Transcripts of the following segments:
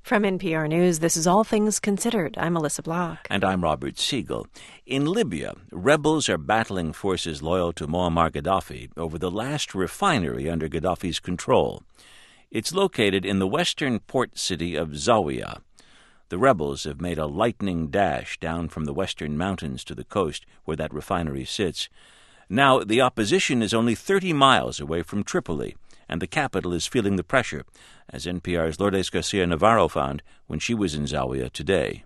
From NPR News, this is All Things Considered. I'm Melissa Block. And I'm Robert Siegel. In Libya, rebels are battling forces loyal to Muammar Gaddafi over the last refinery under Gaddafi's control. It's located in the western port city of Zawiya. The rebels have made a lightning dash down from the western mountains to the coast where that refinery sits. Now, the opposition is only 30 miles away from Tripoli, and the capital is feeling the pressure, as NPR's Lourdes Garcia Navarro found when she was in Zawiya today.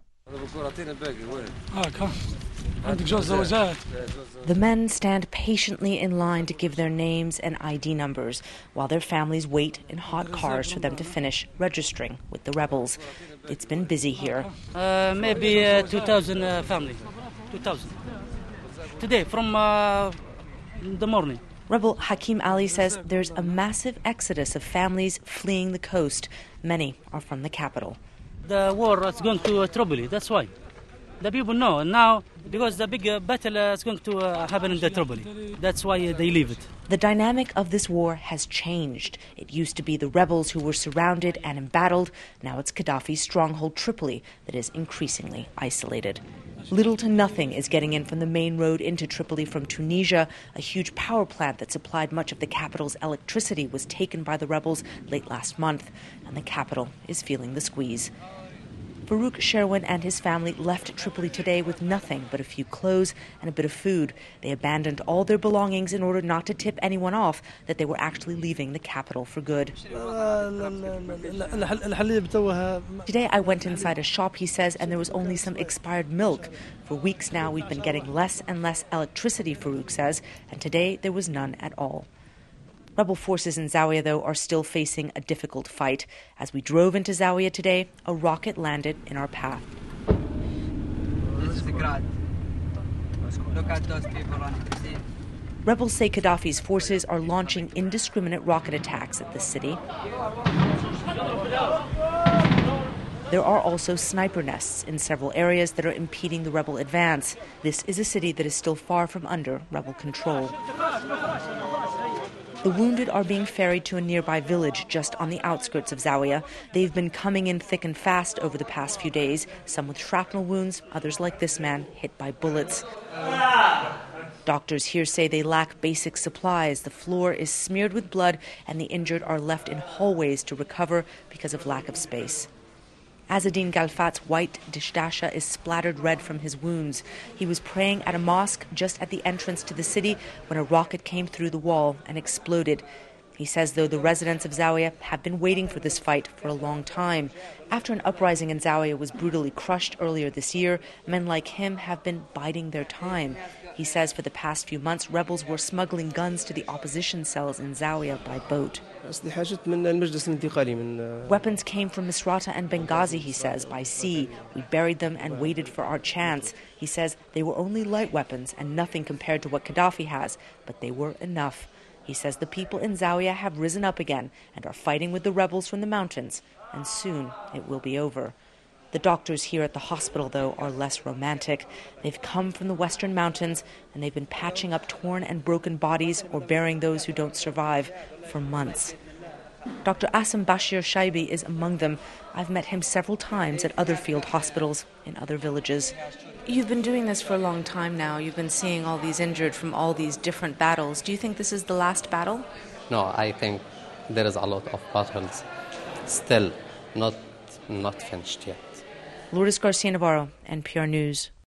The men stand patiently in line to give their names and ID numbers, while their families wait in hot cars for them to finish registering with the rebels. It's been busy here. Maybe 2,000 family. 2,000. Today, from the morning. Rebel Hakim Ali says there's a massive exodus of families fleeing the coast. Many are from the capital. The war is going to Tripoli, that's why. The people know now, because the big battle is going to happen in the Tripoli. That's why they leave it. The dynamic of this war has changed. It used to be the rebels who were surrounded and embattled. Now it's Gaddafi's stronghold Tripoli that is increasingly isolated. Little to nothing is getting in from the main road into Tripoli from Tunisia. A huge power plant that supplied much of the capital's electricity was taken by the rebels late last month, and the capital is feeling the squeeze. Farouk Sherwin and his family left Tripoli today with nothing but a few clothes and a bit of food. They abandoned all their belongings in order not to tip anyone off that they were actually leaving the capital for good. Today I went inside a shop, he says, and there was only some expired milk. For weeks now we've been getting less and less electricity, Farouk says, and today there was none at all. Rebel forces in Zawiya, though, are still facing a difficult fight. As we drove into Zawiya today, a rocket landed in our path. Look at those people on the sea. Rebels say Gaddafi's forces are launching indiscriminate rocket attacks at the city. There are also sniper nests in several areas that are impeding the rebel advance. This is a city that is still far from under rebel control. The wounded are being ferried to a nearby village just on the outskirts of Zawiya. They've been coming in thick and fast over the past few days, some with shrapnel wounds, others like this man, hit by bullets. Doctors here say they lack basic supplies. The floor is smeared with blood, and the injured are left in hallways to recover because of lack of space. Azzedine Galfat's white dishdasha is splattered red from his wounds. He was praying at a mosque just at the entrance to the city when a rocket came through the wall and exploded. He says, though, the residents of Zawiya have been waiting for this fight for a long time. After an uprising in Zawiya was brutally crushed earlier this year, men like him have been biding their time. He says for the past few months, rebels were smuggling guns to the opposition cells in Zawiya by boat. Weapons came from Misrata and Benghazi, he says, by sea. We buried them and waited for our chance. He says they were only light weapons and nothing compared to what Gaddafi has, but they were enough. He says the people in Zawiya have risen up again and are fighting with the rebels from the mountains, and soon it will be over. The doctors here at the hospital, though, are less romantic. They've come from the western mountains, and they've been patching up torn and broken bodies or burying those who don't survive for months. Dr. Asim Bashir Shaibi is among them. I've met him several times at other field hospitals in other villages. You've been doing this for a long time now. You've been seeing all these injured from all these different battles. Do you think this is the last battle? No, I think there is a lot of battles still not finished yet. Lourdes Garcia Navarro, NPR News.